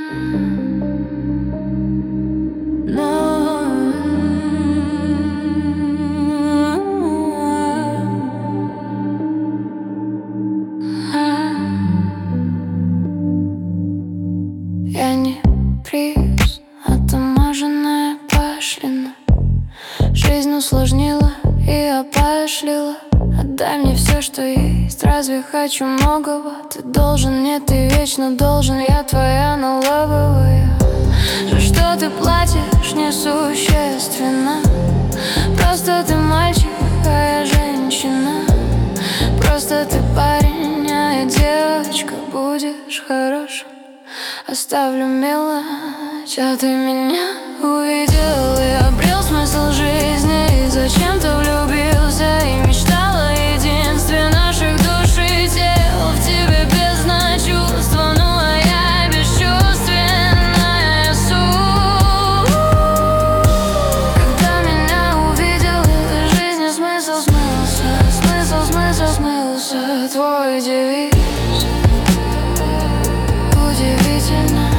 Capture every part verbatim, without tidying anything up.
Я не приз, а таможенная пошлина. Жизнь усложнила и опошлила. Отдай мне все, что есть, разве хочу многого? Ты должен, нет, ты вечно должен. Я твоя налоговая. За что ты платишь, несущественно. Просто ты мальчик, а я женщина. Просто ты парень, а я девочка. Будешь хорошим, оставлю мелочь. А ты меня увидел и обрел смысл жизни. И зачем-то влюбился и мечтал о единстве наших душ и тел. В тебе бездна чувств, ну а я бесчувственная суть. Когда меня увидел, из жизни смысл смылся. Смысл, смысл смылся. Твой девиз удивительно.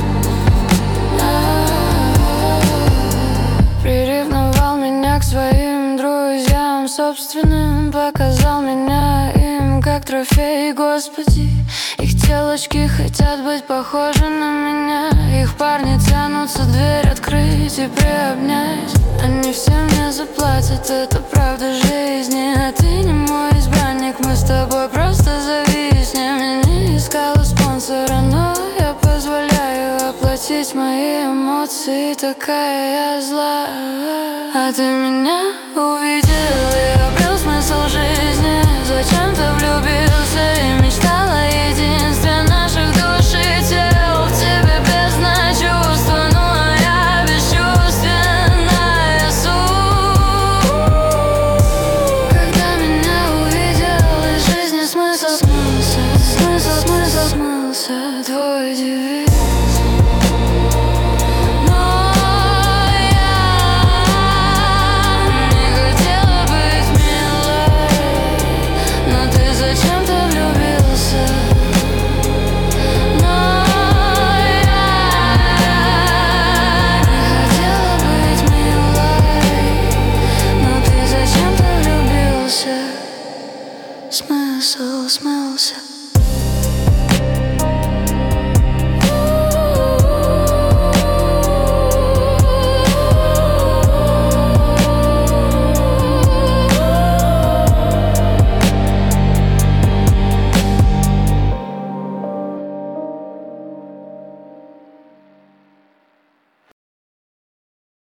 Приревновал меня к своим друзьям собственным. Показал меня им как трофей, Господи. Их телочки хотят быть похожи на меня. Их парни тянутся дверь открыть и приобнять. Они все мне заплатят, это правда жизни. А ты не мой избранник, мы с тобой просто зависнем. Я не искала спонсора, но я позволяю оплатить мои эмоции. Такая я злая. А ты меня увидел и обрел смысл жизни. Зачем-то влюбился и мечтал о единстве наших душ и тел. В тебе бездна чувств, ну а я бесчувственная суть. Когда меня увидел, из жизни смысл смылся. Смысл, смысл смылся. Твой девиз